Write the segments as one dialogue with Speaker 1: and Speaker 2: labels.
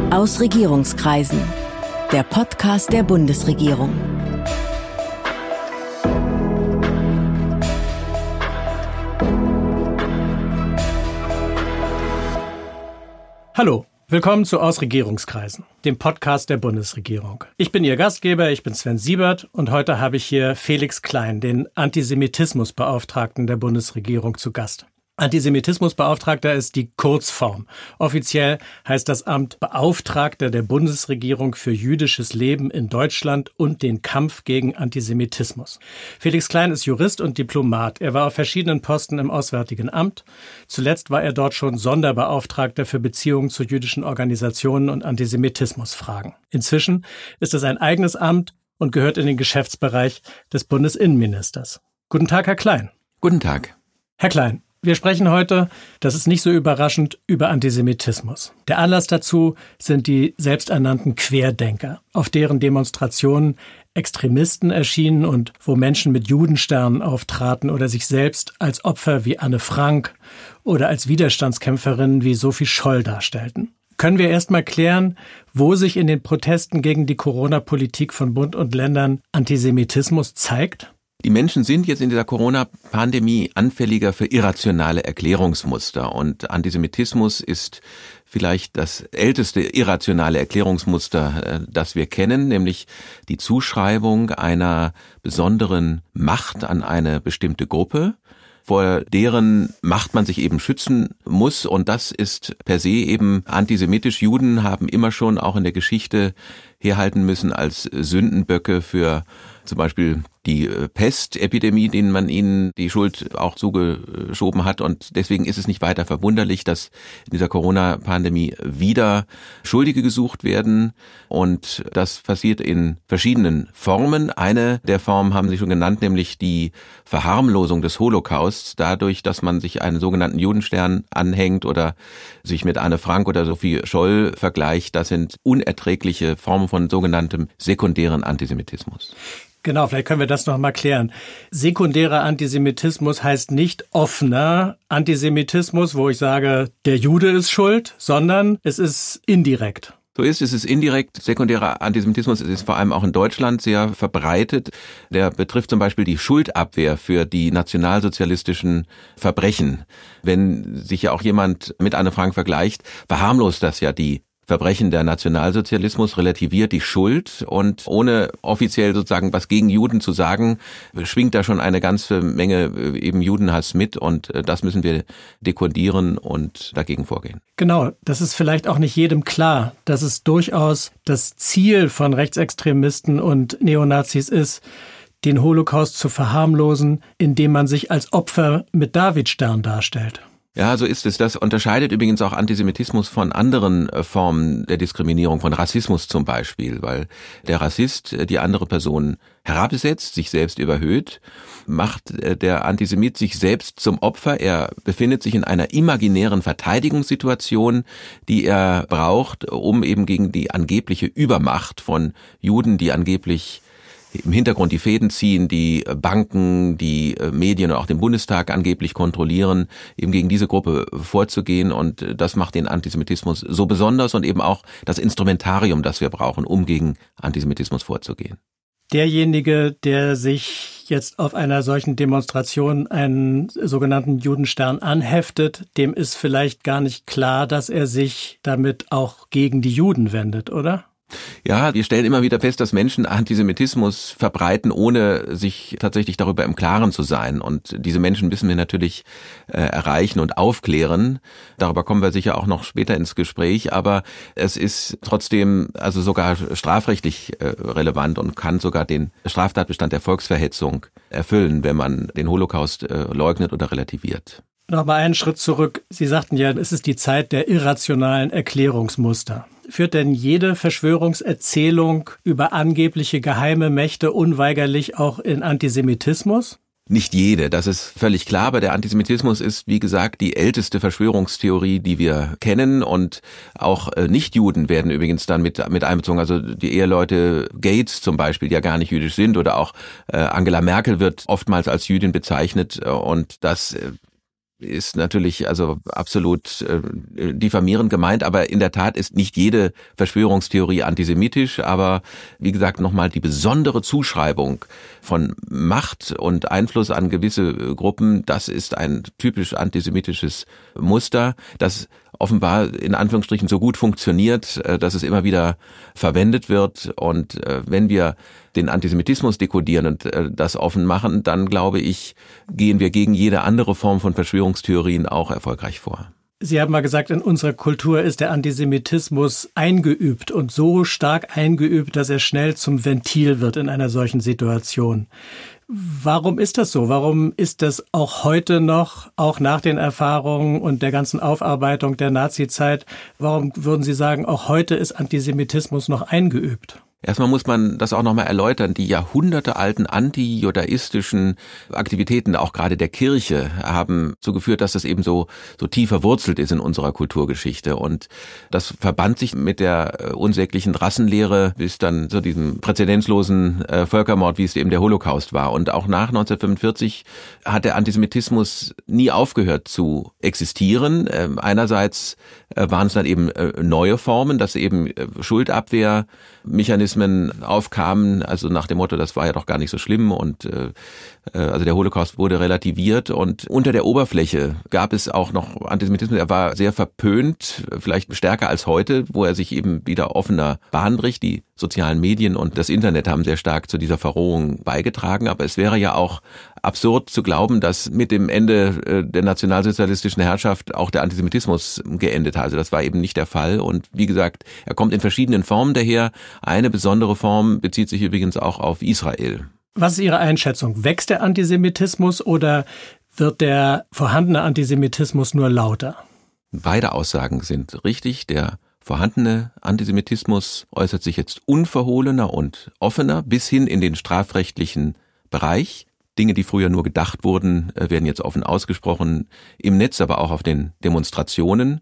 Speaker 1: Aus Regierungskreisen. Der Podcast der Bundesregierung.
Speaker 2: Hallo, willkommen zu Aus Regierungskreisen, dem Podcast der Bundesregierung. Ich bin Ihr Gastgeber, ich bin Sven Siebert und heute habe ich hier Felix Klein, den Antisemitismusbeauftragten der Bundesregierung, zu Gast. Antisemitismusbeauftragter ist die Kurzform. Offiziell heißt das Amt Beauftragter der Bundesregierung für jüdisches Leben in Deutschland und den Kampf gegen Antisemitismus. Felix Klein ist Jurist und Diplomat. Er war auf verschiedenen Posten im Auswärtigen Amt. Zuletzt war er dort schon Sonderbeauftragter für Beziehungen zu jüdischen Organisationen und Antisemitismusfragen. Inzwischen ist es ein eigenes Amt und gehört in den Geschäftsbereich des Bundesinnenministers. Guten Tag, Herr Klein.
Speaker 3: Guten Tag.
Speaker 2: Herr Klein, wir sprechen heute, das ist nicht so überraschend, über Antisemitismus. Der Anlass dazu sind die selbsternannten Querdenker, auf deren Demonstrationen Extremisten erschienen und wo Menschen mit Judensternen auftraten oder sich selbst als Opfer wie Anne Frank oder als Widerstandskämpferinnen wie Sophie Scholl darstellten. Können wir erst mal klären, wo sich in den Protesten gegen die Corona-Politik von Bund und Ländern Antisemitismus zeigt?
Speaker 3: Die Menschen sind jetzt in dieser Corona-Pandemie anfälliger für irrationale Erklärungsmuster und Antisemitismus ist vielleicht das älteste irrationale Erklärungsmuster, das wir kennen, nämlich die Zuschreibung einer besonderen Macht an eine bestimmte Gruppe, vor deren Macht man sich eben schützen muss, und das ist per se eben antisemitisch. Juden haben immer schon auch in der Geschichte herhalten müssen als Sündenböcke für zum Beispiel die Pestepidemie, denen man ihnen die Schuld auch zugeschoben hat. Und deswegen ist es nicht weiter verwunderlich, dass in dieser Corona-Pandemie wieder Schuldige gesucht werden. Und das passiert in verschiedenen Formen. Eine der Formen haben Sie schon genannt, nämlich die Verharmlosung des Holocausts, dadurch, dass man sich einen sogenannten Judenstern anhängt oder sich mit Anne Frank oder Sophie Scholl vergleicht. Das sind unerträgliche Formen von sogenanntem sekundären Antisemitismus.
Speaker 2: Genau, vielleicht können wir das noch mal klären. Sekundärer Antisemitismus heißt nicht offener Antisemitismus, wo ich sage, der Jude ist schuld, sondern es ist indirekt.
Speaker 3: So ist es, indirekt. Sekundärer Antisemitismus ist vor allem auch in Deutschland sehr verbreitet. Der betrifft zum Beispiel die Schuldabwehr für die nationalsozialistischen Verbrechen. Wenn sich ja auch jemand mit Anne Frank vergleicht, verharmlost das ja die Verbrechen der Nationalsozialismus, relativiert die Schuld, und ohne offiziell sozusagen was gegen Juden zu sagen, schwingt da schon eine ganze Menge eben Judenhass mit, und das müssen wir dekodieren und dagegen vorgehen.
Speaker 2: Genau, das ist vielleicht auch nicht jedem klar, dass es durchaus das Ziel von Rechtsextremisten und Neonazis ist, den Holocaust zu verharmlosen, indem man sich als Opfer mit Davidstern darstellt.
Speaker 3: Ja, so ist es. Das unterscheidet übrigens auch Antisemitismus von anderen Formen der Diskriminierung, von Rassismus zum Beispiel, weil der Rassist die andere Person herabsetzt, sich selbst überhöht, macht der Antisemit sich selbst zum Opfer. Er befindet sich in einer imaginären Verteidigungssituation, die er braucht, um eben gegen die angebliche Übermacht von Juden, die angeblich im Hintergrund die Fäden ziehen, die Banken, die Medien und auch den Bundestag angeblich kontrollieren, eben gegen diese Gruppe vorzugehen. Und das macht den Antisemitismus so besonders und eben auch das Instrumentarium, das wir brauchen, um gegen Antisemitismus vorzugehen.
Speaker 2: Derjenige, der sich jetzt auf einer solchen Demonstration einen sogenannten Judenstern anheftet, dem ist vielleicht gar nicht klar, dass er sich damit auch gegen die Juden wendet, oder?
Speaker 3: Ja, wir stellen immer wieder fest, dass Menschen Antisemitismus verbreiten, ohne sich tatsächlich darüber im Klaren zu sein. Und diese Menschen müssen wir natürlich erreichen und aufklären. Darüber kommen wir sicher auch noch später ins Gespräch. Aber es ist trotzdem also sogar strafrechtlich relevant und kann sogar den Straftatbestand der Volksverhetzung erfüllen, wenn man den Holocaust leugnet oder relativiert.
Speaker 2: Nochmal einen Schritt zurück. Sie sagten ja, es ist die Zeit der irrationalen Erklärungsmuster. Führt denn jede Verschwörungserzählung über angebliche geheime Mächte unweigerlich auch in Antisemitismus?
Speaker 3: Nicht jede, das ist völlig klar, aber der Antisemitismus ist, wie gesagt, die älteste Verschwörungstheorie, die wir kennen, und auch Nichtjuden werden übrigens dann mit einbezogen, also die Eheleute Gates zum Beispiel, die ja gar nicht jüdisch sind, oder auch Angela Merkel wird oftmals als Jüdin bezeichnet, und das ist natürlich also absolut diffamierend gemeint, aber in der Tat ist nicht jede Verschwörungstheorie antisemitisch, aber wie gesagt nochmal die besondere Zuschreibung von Macht und Einfluss an gewisse Gruppen, das ist ein typisch antisemitisches Muster, das offenbar in Anführungsstrichen so gut funktioniert, dass es immer wieder verwendet wird. Und wenn wir den Antisemitismus dekodieren und das offen machen, dann glaube ich, gehen wir gegen jede andere Form von Verschwörungstheorien auch erfolgreich vor.
Speaker 2: Sie haben mal gesagt, in unserer Kultur ist der Antisemitismus eingeübt und so stark eingeübt, dass er schnell zum Ventil wird in einer solchen Situation. Warum ist das so? Warum ist das auch heute noch, auch nach den Erfahrungen und der ganzen Aufarbeitung der Nazizeit, warum würden Sie sagen, auch heute ist Antisemitismus noch eingeübt?
Speaker 3: Erstmal muss man das auch nochmal erläutern. Die jahrhundertealten antijudaistischen Aktivitäten, auch gerade der Kirche, haben so geführt, dass das eben so tief verwurzelt ist in unserer Kulturgeschichte. Und das verband sich mit der unsäglichen Rassenlehre bis dann zu diesem präzedenzlosen Völkermord, wie es eben der Holocaust war. Und auch nach 1945 hat der Antisemitismus nie aufgehört zu existieren. Einerseits waren es dann eben neue Formen, dass eben Schuldabwehrmechanismen aufkamen, also nach dem Motto, das war ja doch gar nicht so schlimm und also der Holocaust wurde relativiert und unter der Oberfläche gab es auch noch Antisemitismus. Er war sehr verpönt, vielleicht stärker als heute, wo er sich eben wieder offener Bahn bricht. Die sozialen Medien und das Internet haben sehr stark zu dieser Verrohung beigetragen, aber es wäre ja auch absurd zu glauben, dass mit dem Ende der nationalsozialistischen Herrschaft auch der Antisemitismus geendet hat. Also das war eben nicht der Fall und wie gesagt, er kommt in verschiedenen Formen daher. Eine besondere Form bezieht sich übrigens auch auf Israel.
Speaker 2: Was ist Ihre Einschätzung? Wächst der Antisemitismus oder wird der vorhandene Antisemitismus nur lauter?
Speaker 3: Beide Aussagen sind richtig. Der vorhandene Antisemitismus äußert sich jetzt unverhohlener und offener bis hin in den strafrechtlichen Bereich. Dinge, die früher nur gedacht wurden, werden jetzt offen ausgesprochen, im Netz, aber auch auf den Demonstrationen.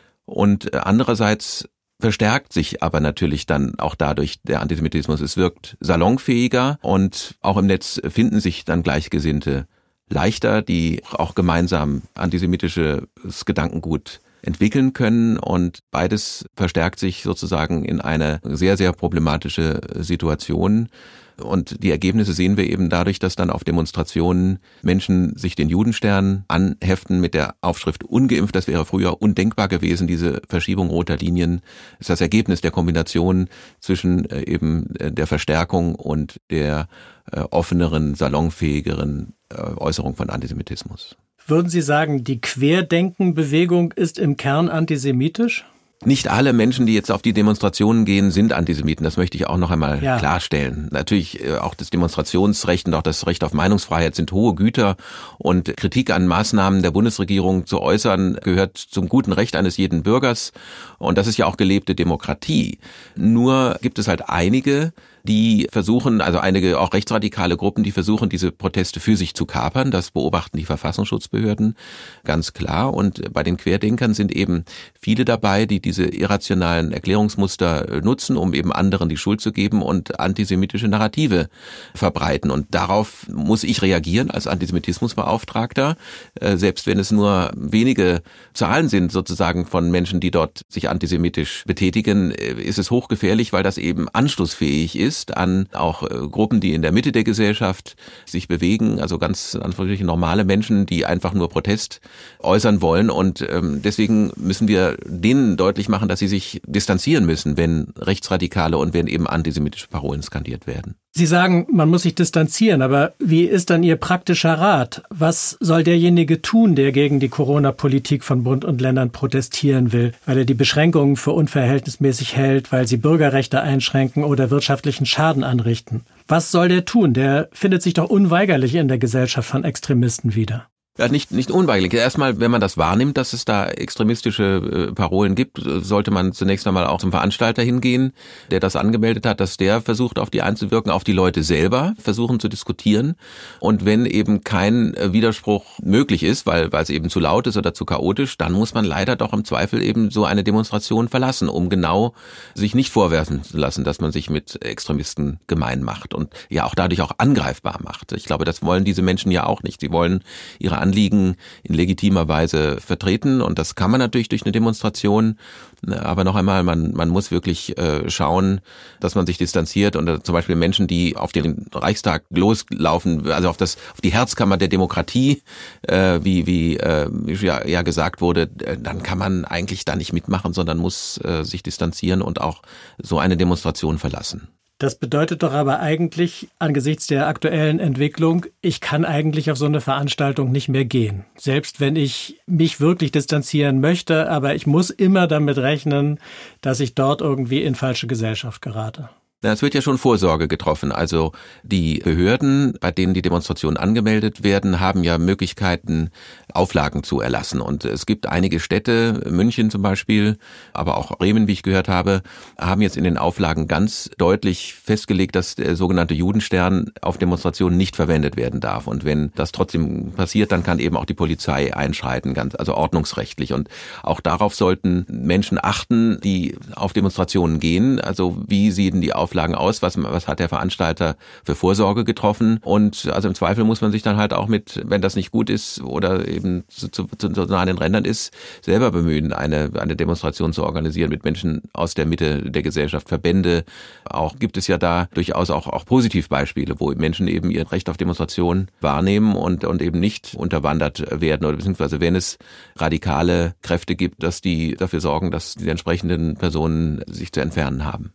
Speaker 3: Und andererseits verstärkt sich aber natürlich dann auch dadurch der Antisemitismus. Es wirkt salonfähiger und auch im Netz finden sich dann Gleichgesinnte leichter, die auch gemeinsam antisemitisches Gedankengut entwickeln können und beides verstärkt sich sozusagen in eine sehr, sehr problematische Situation. Und die Ergebnisse sehen wir eben dadurch, dass dann auf Demonstrationen Menschen sich den Judenstern anheften mit der Aufschrift ungeimpft. Das wäre früher undenkbar gewesen, diese Verschiebung roter Linien. Das ist das Ergebnis der Kombination zwischen eben der Verstärkung und der offeneren, salonfähigeren Äußerung von Antisemitismus.
Speaker 2: Würden Sie sagen, die Querdenkenbewegung ist im Kern antisemitisch?
Speaker 3: Nicht alle Menschen, die jetzt auf die Demonstrationen gehen, sind Antisemiten. Das möchte ich auch noch einmal klarstellen. Natürlich auch das Demonstrationsrecht und auch das Recht auf Meinungsfreiheit sind hohe Güter und Kritik an Maßnahmen der Bundesregierung zu äußern gehört zum guten Recht eines jeden Bürgers und das ist ja auch gelebte Demokratie. Nur gibt es halt einige, die versuchen, also einige auch rechtsradikale Gruppen, die versuchen, diese Proteste für sich zu kapern. Das beobachten die Verfassungsschutzbehörden ganz klar. Und bei den Querdenkern sind eben viele dabei, die diese irrationalen Erklärungsmuster nutzen, um eben anderen die Schuld zu geben und antisemitische Narrative verbreiten. Und darauf muss ich reagieren als Antisemitismusbeauftragter, selbst wenn es nur wenige Zahlen sind sozusagen von Menschen, die dort sich antisemitisch betätigen, ist es hochgefährlich, weil das eben anschlussfähig ist an auch Gruppen, die in der Mitte der Gesellschaft sich bewegen, also ganz anführungsstrichen normale Menschen, die einfach nur Protest äußern wollen und deswegen müssen wir denen deutlich machen, dass sie sich distanzieren müssen, wenn Rechtsradikale und wenn eben antisemitische Parolen skandiert werden.
Speaker 2: Sie sagen, man muss sich distanzieren, aber wie ist dann Ihr praktischer Rat? Was soll derjenige tun, der gegen die Corona-Politik von Bund und Ländern protestieren will, weil er die Beschränkungen für unverhältnismäßig hält, weil sie Bürgerrechte einschränken oder wirtschaftlichen Schaden anrichten? Was soll der tun? Der findet sich doch unweigerlich in der Gesellschaft von Extremisten wieder.
Speaker 3: Ja, nicht unweigerlich. Erstmal, wenn man das wahrnimmt, dass es da extremistische Parolen gibt, sollte man zunächst einmal auch zum Veranstalter hingehen, der das angemeldet hat, dass der versucht, auf die einzuwirken, auf die Leute selber versuchen zu diskutieren. Und wenn eben kein Widerspruch möglich ist, weil es eben zu laut ist oder zu chaotisch, dann muss man leider doch im Zweifel eben so eine Demonstration verlassen, um genau sich nicht vorwerfen zu lassen, dass man sich mit Extremisten gemein macht und ja auch dadurch auch angreifbar macht. Ich glaube, das wollen diese Menschen ja auch nicht. Sie wollen ihre Anliegen in legitimer Weise vertreten und das kann man natürlich durch eine Demonstration, aber noch einmal, man muss wirklich schauen, dass man sich distanziert und zum Beispiel Menschen, die auf den Reichstag loslaufen, also auf die Herzkammer der Demokratie, wie gesagt wurde, dann kann man eigentlich da nicht mitmachen, sondern muss sich distanzieren und auch so eine Demonstration verlassen.
Speaker 2: Das bedeutet doch aber eigentlich angesichts der aktuellen Entwicklung, ich kann eigentlich auf so eine Veranstaltung nicht mehr gehen. Selbst wenn ich mich wirklich distanzieren möchte, aber ich muss immer damit rechnen, dass ich dort irgendwie in falsche Gesellschaft gerate.
Speaker 3: Es wird ja schon Vorsorge getroffen. Also die Behörden, bei denen die Demonstrationen angemeldet werden, haben ja Möglichkeiten, Auflagen zu erlassen. Und es gibt einige Städte, München zum Beispiel, aber auch Bremen, wie ich gehört habe, haben jetzt in den Auflagen ganz deutlich festgelegt, dass der sogenannte Judenstern auf Demonstrationen nicht verwendet werden darf. Und wenn das trotzdem passiert, dann kann eben auch die Polizei einschreiten, also ordnungsrechtlich. Und auch darauf sollten Menschen achten, die auf Demonstrationen gehen. Also wie sehen die Auflagen aus, was hat der Veranstalter für Vorsorge getroffen und also im Zweifel muss man sich dann halt auch mit, wenn das nicht gut ist oder eben zu nah an den Rändern ist, selber bemühen, eine Demonstration zu organisieren mit Menschen aus der Mitte der Gesellschaft, Verbände. Auch gibt es ja da durchaus auch Positivbeispiele, wo Menschen eben ihr Recht auf Demonstration wahrnehmen und eben nicht unterwandert werden oder beziehungsweise wenn es radikale Kräfte gibt, dass die dafür sorgen, dass die entsprechenden Personen sich zu entfernen haben.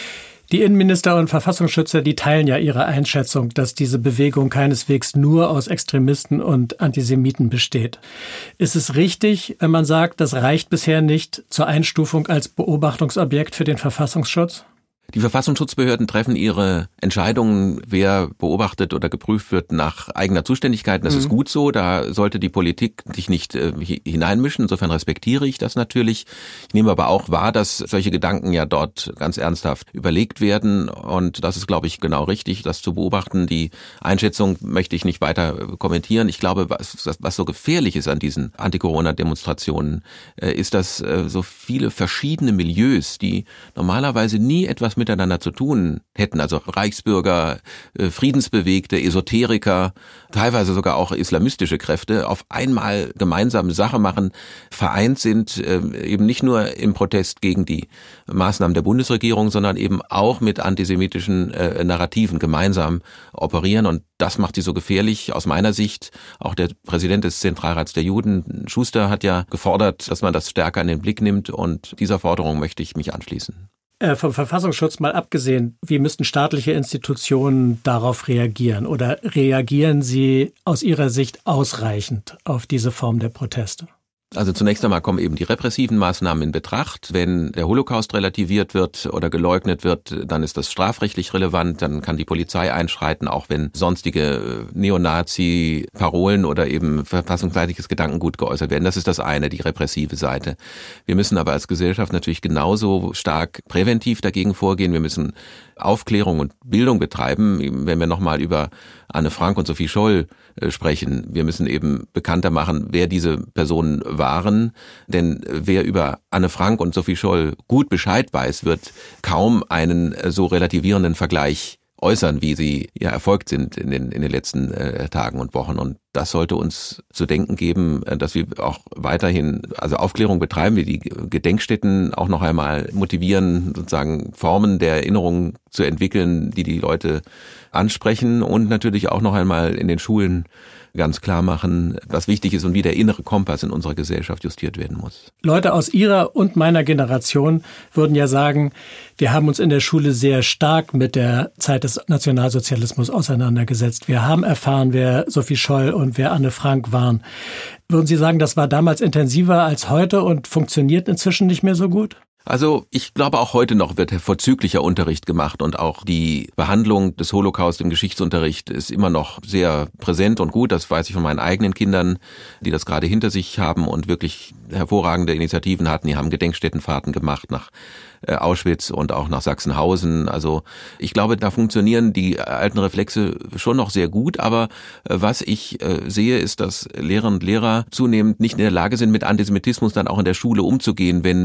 Speaker 2: Die Innenminister und Verfassungsschützer, die teilen ja ihre Einschätzung, dass diese Bewegung keineswegs nur aus Extremisten und Antisemiten besteht. Ist es richtig, wenn man sagt, das reicht bisher nicht zur Einstufung als Beobachtungsobjekt für den Verfassungsschutz?
Speaker 3: Die Verfassungsschutzbehörden treffen ihre Entscheidungen, wer beobachtet oder geprüft wird, nach eigener Zuständigkeit. Das ist gut so, da sollte die Politik sich nicht hineinmischen. Insofern respektiere ich das natürlich. Ich nehme aber auch wahr, dass solche Gedanken ja dort ganz ernsthaft überlegt werden. Und das ist, glaube ich, genau richtig, das zu beobachten. Die Einschätzung möchte ich nicht weiter kommentieren. Ich glaube, was so gefährlich ist an diesen Anti-Corona-Demonstrationen, ist, dass so viele verschiedene Milieus, die normalerweise nie etwas miteinander zu tun hätten, also Reichsbürger, Friedensbewegte, Esoteriker, teilweise sogar auch islamistische Kräfte, auf einmal gemeinsame Sache machen, vereint sind, eben nicht nur im Protest gegen die Maßnahmen der Bundesregierung, sondern eben auch mit antisemitischen Narrativen gemeinsam operieren und das macht sie so gefährlich aus meiner Sicht. Auch der Präsident des Zentralrats der Juden, Schuster, hat ja gefordert, dass man das stärker in den Blick nimmt und dieser Forderung möchte ich mich anschließen.
Speaker 2: Vom Verfassungsschutz mal abgesehen, wie müssten staatliche Institutionen darauf reagieren? Oder reagieren sie aus Ihrer Sicht ausreichend auf diese Form der Proteste?
Speaker 3: Also zunächst einmal kommen eben die repressiven Maßnahmen in Betracht. Wenn der Holocaust relativiert wird oder geleugnet wird, dann ist das strafrechtlich relevant. Dann kann die Polizei einschreiten, auch wenn sonstige Neonazi-Parolen oder eben verfassungsfeindliches Gedankengut geäußert werden. Das ist das eine, die repressive Seite. Wir müssen aber als Gesellschaft natürlich genauso stark präventiv dagegen vorgehen. Wir müssen Aufklärung und Bildung betreiben. Wenn wir nochmal über Anne Frank und Sophie Scholl sprechen, wir müssen eben bekannter machen, wer diese Personen waren. Denn wer über Anne Frank und Sophie Scholl gut Bescheid weiß, wird kaum einen so relativierenden Vergleich äußern, wie sie ja erfolgt sind in den letzten Tagen und Wochen. Und das sollte uns zu denken geben, dass wir auch weiterhin Aufklärung betreiben, wir die Gedenkstätten auch noch einmal motivieren, sozusagen Formen der Erinnerung zu entwickeln, die Leute ansprechen und natürlich auch noch einmal in den Schulen ganz klar machen, was wichtig ist und wie der innere Kompass in unserer Gesellschaft justiert werden muss.
Speaker 2: Leute aus Ihrer und meiner Generation würden ja sagen, wir haben uns in der Schule sehr stark mit der Zeit des Nationalsozialismus auseinandergesetzt. Wir haben erfahren, wer Sophie Scholl und wer Anne Frank waren. Würden Sie sagen, das war damals intensiver als heute und funktioniert inzwischen nicht mehr so gut?
Speaker 3: Also ich glaube, auch heute noch wird vorzüglicher Unterricht gemacht und auch die Behandlung des Holocaust im Geschichtsunterricht ist immer noch sehr präsent und gut. Das weiß ich von meinen eigenen Kindern, die das gerade hinter sich haben und wirklich hervorragende Initiativen hatten. Die haben Gedenkstättenfahrten gemacht nach Auschwitz und auch nach Sachsenhausen. Also ich glaube, da funktionieren die alten Reflexe schon noch sehr gut. Aber was ich sehe, ist, dass Lehrerinnen und Lehrer zunehmend nicht in der Lage sind, mit Antisemitismus dann auch in der Schule umzugehen, wenn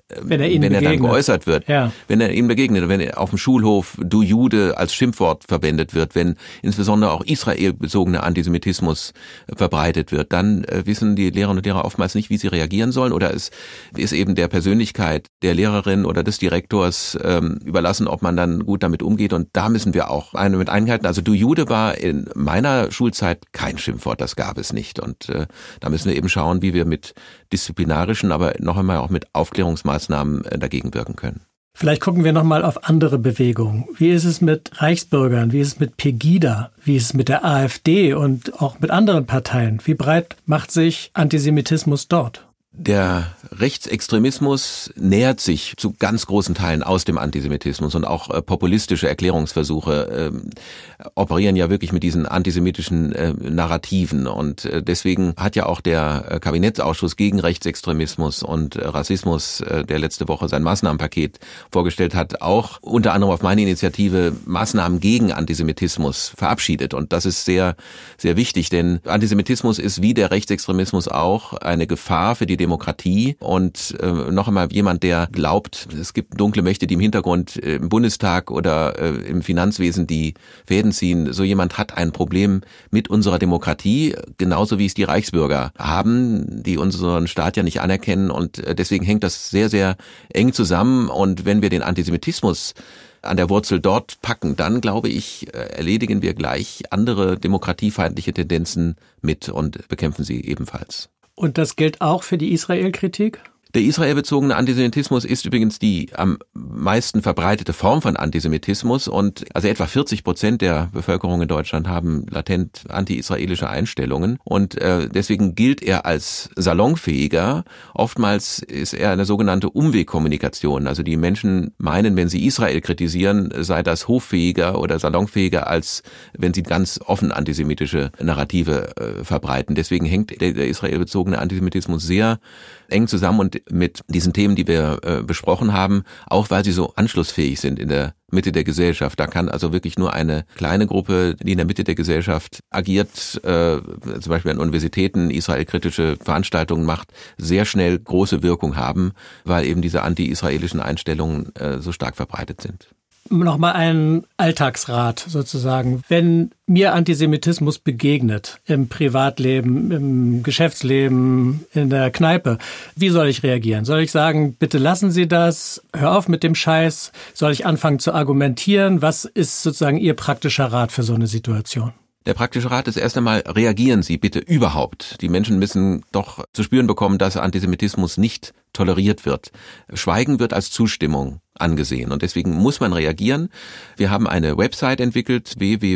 Speaker 3: wenn er dann geäußert wird, wenn er ihm begegnet, wenn er auf dem Schulhof du Jude als Schimpfwort verwendet wird, wenn insbesondere auch israelbezogener Antisemitismus verbreitet wird, dann wissen die Lehrerinnen und Lehrer oftmals nicht, wie sie reagieren sollen, oder es ist eben der Persönlichkeit der Lehrerin oder des Direktors überlassen, ob man dann gut damit umgeht, und da müssen wir auch mit einhalten. Also du Jude war in meiner Schulzeit kein Schimpfwort, das gab es nicht, und da müssen wir eben schauen, wie wir mit disziplinarischen, aber noch einmal auch mit Aufklärungsmaßnahmen dagegen wirken können.
Speaker 2: Vielleicht gucken wir nochmal auf andere Bewegungen. Wie ist es mit Reichsbürgern? Wie ist es mit Pegida? Wie ist es mit der AfD und auch mit anderen Parteien? Wie breit macht sich Antisemitismus dort?
Speaker 3: Der Rechtsextremismus nähert sich zu ganz großen Teilen aus dem Antisemitismus, und auch populistische Erklärungsversuche operieren ja wirklich mit diesen antisemitischen Narrativen, und deswegen hat ja auch der Kabinettsausschuss gegen Rechtsextremismus und Rassismus, der letzte Woche sein Maßnahmenpaket vorgestellt hat, auch unter anderem auf meine Initiative Maßnahmen gegen Antisemitismus verabschiedet, und das ist sehr, sehr wichtig, denn Antisemitismus ist wie der Rechtsextremismus auch eine Gefahr für die Demokratie, und noch einmal, jemand, der glaubt, es gibt dunkle Mächte, die im Hintergrund im Bundestag oder im Finanzwesen die Fäden ziehen, so jemand hat ein Problem mit unserer Demokratie, genauso wie es die Reichsbürger haben, die unseren Staat ja nicht anerkennen, und deswegen hängt das sehr, sehr eng zusammen, und wenn wir den Antisemitismus an der Wurzel dort packen, dann, glaube ich, erledigen wir gleich andere demokratiefeindliche Tendenzen mit und bekämpfen sie ebenfalls.
Speaker 2: Und das gilt auch für die Israel-Kritik?
Speaker 3: Der israelbezogene Antisemitismus ist übrigens die am meisten verbreitete Form von Antisemitismus, und also etwa 40% der Bevölkerung in Deutschland haben latent anti-israelische Einstellungen, und deswegen gilt er als salonfähiger. Oftmals ist er eine sogenannte Umwegkommunikation. Also die Menschen meinen, wenn sie Israel kritisieren, sei das hoffähiger oder salonfähiger, als wenn sie ganz offen antisemitische Narrative verbreiten. Deswegen hängt der israelbezogene Antisemitismus sehr eng zusammen und mit diesen Themen, die wir besprochen haben, auch weil sie so anschlussfähig sind in der Mitte der Gesellschaft. Da kann also wirklich nur eine kleine Gruppe, die in der Mitte der Gesellschaft agiert, zum Beispiel an Universitäten israelkritische Veranstaltungen macht, sehr schnell große Wirkung haben, weil eben diese anti-israelischen Einstellungen so stark verbreitet sind.
Speaker 2: Nochmal ein Alltagsrat sozusagen. Wenn mir Antisemitismus begegnet, im Privatleben, im Geschäftsleben, in der Kneipe, wie soll ich reagieren? Soll ich sagen, bitte lassen Sie das, hör auf mit dem Scheiß? Soll ich anfangen zu argumentieren? Was ist sozusagen Ihr praktischer Rat für so eine Situation?
Speaker 3: Der praktische Rat ist erst einmal, reagieren Sie bitte überhaupt. Die Menschen müssen doch zu spüren bekommen, dass Antisemitismus nicht toleriert wird. Schweigen wird als Zustimmung angesehen, und deswegen muss man reagieren. Wir haben eine Website entwickelt,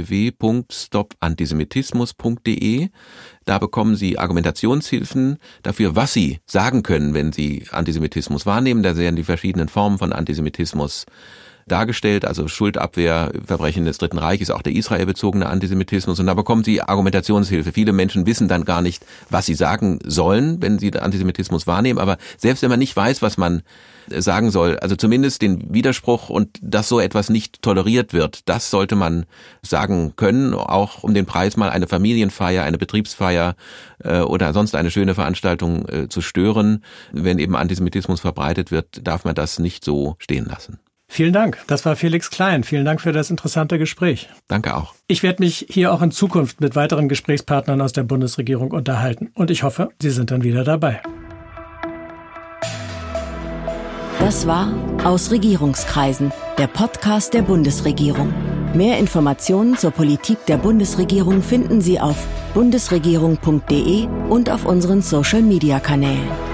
Speaker 3: www.stopantisemitismus.de. Da bekommen Sie Argumentationshilfen dafür, was Sie sagen können, wenn Sie Antisemitismus wahrnehmen. Da werden die verschiedenen Formen von Antisemitismus dargestellt, also Schuldabwehr, Verbrechen des Dritten Reiches, auch der israelbezogene Antisemitismus, und da bekommen Sie Argumentationshilfe. Viele Menschen wissen dann gar nicht, was sie sagen sollen, wenn sie Antisemitismus wahrnehmen, aber selbst wenn man nicht weiß, was man sagen soll, also zumindest den Widerspruch und dass so etwas nicht toleriert wird, das sollte man sagen können, auch um den Preis mal eine Familienfeier, eine Betriebsfeier oder sonst eine schöne Veranstaltung zu stören. Wenn eben Antisemitismus verbreitet wird, darf man das nicht so stehen lassen.
Speaker 2: Vielen Dank. Das war Felix Klein. Vielen Dank für das interessante Gespräch.
Speaker 3: Danke auch.
Speaker 2: Ich werde mich hier auch in Zukunft mit weiteren Gesprächspartnern aus der Bundesregierung unterhalten. Und ich hoffe, Sie sind dann wieder dabei.
Speaker 1: Das war Aus Regierungskreisen, der Podcast der Bundesregierung. Mehr Informationen zur Politik der Bundesregierung finden Sie auf bundesregierung.de und auf unseren Social-Media-Kanälen.